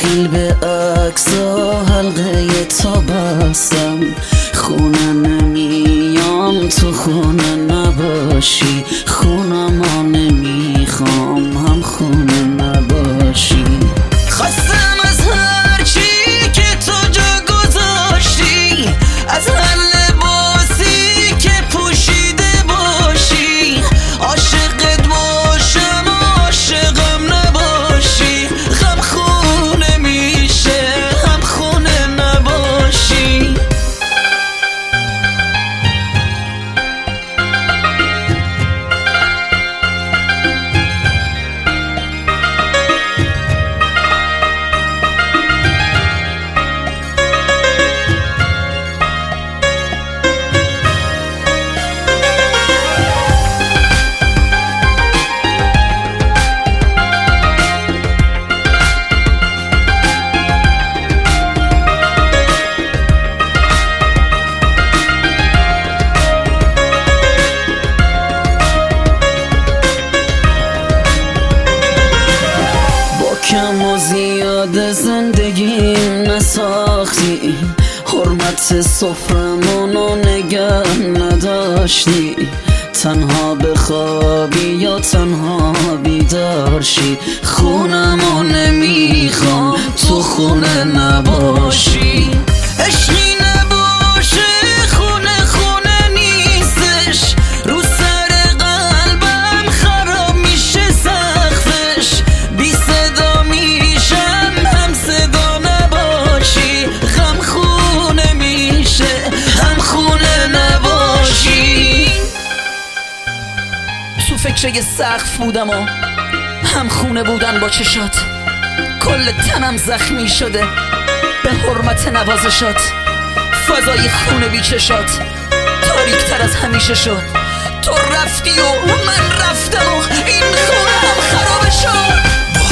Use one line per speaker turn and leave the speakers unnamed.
خیل به عکسا حلقه تا بستم، خونه نمیام تو خونه نباشی، خونمو نمیخوام هم خونه نباشی. خواستم از هر چی که تو جا گذاشتی، از هر لباسی که پوشیده باشی، عاشقت باشم و عاشقم نباشی، هم خونه میشه هم خونه نباشی. کم و زیاد زندگیم نساختی، حرمت سفرمونو نگه نداشتی، تنها بخوابی یا تنها بیدارشی، خونمو نمیخوام تو خونه نباشی. عشقی نباشه خونه خونه نیستش، رو سر قلبم خراب میشه سقفش، بی صدا میشم هم صدا نباشی، غم خونه میشه هم خونه نباشی. تو فکر یه سقف بودم و هم خونه بودن با چشات، کل تنم زخمی شده به حرمت نوازشات، فضای خونه بی چشات تاریک تر از همیشه شد، تو رفتی و من رفتم و این خونه هم خراب شد.